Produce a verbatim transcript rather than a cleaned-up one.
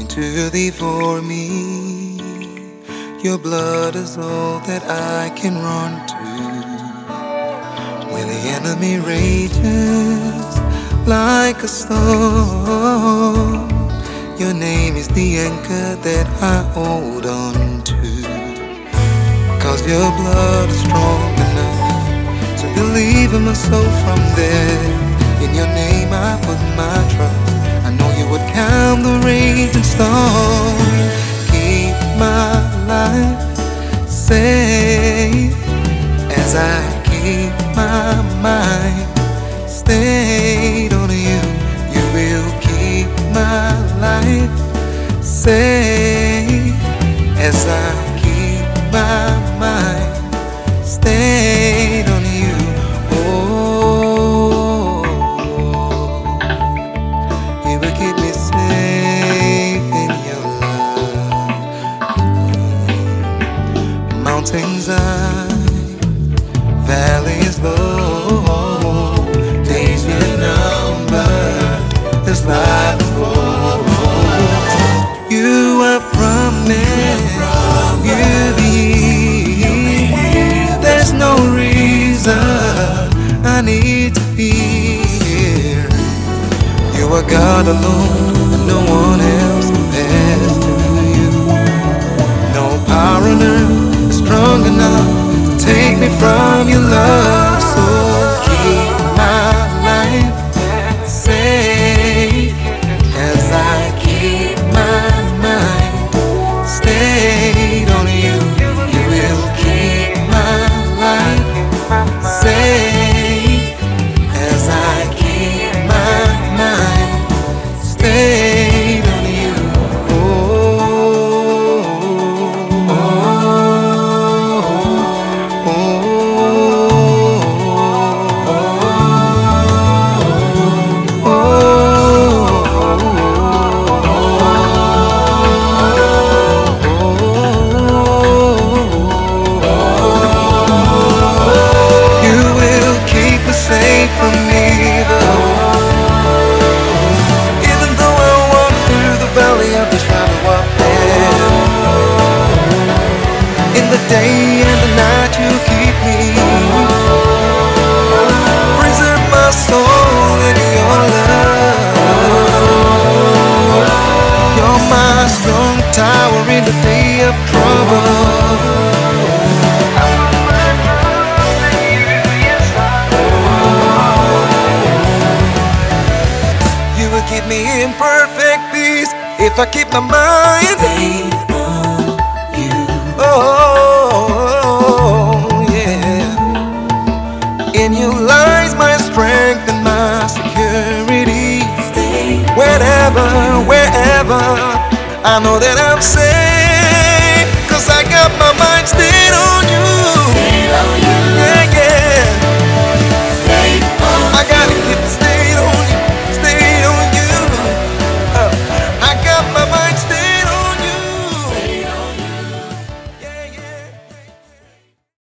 to thee for me. Your blood is all that I can run to. When the enemy rages like a storm, your name is the anchor that I hold on to. Cause your blood is strong enough to deliver my soul from death. In your name I put my trust. I know you would calm the raging storm. Keep my life safe as I keep my mind stayed on you. You will keep my life safe as I keep my mind stayed on you. Oh, you will keep me safe in your love. Mountains high, valleys low, days get numbered, there's life before. You have promised you'll be here. There's no reason I need to fear. You are God alone, and no one else compares to you. No power on earth is strong enough to take me from your love. So keep my life safe as I keep my mind stayed on you. You will keep my life safe as I keep my mind stayed on you. Oh, oh, oh, oh, oh, you will keep me safe from evil. Even though I walk through the valley of the shadow of death, in the day and the night you keep me. Preserve my soul in your love. You're my strong tower in the day of trouble. You will keep me in perfect peace if I keep my mind stayed on you. Oh, yeah. In you lies my strength and my security. Wherever, wherever, I know that I'm safe.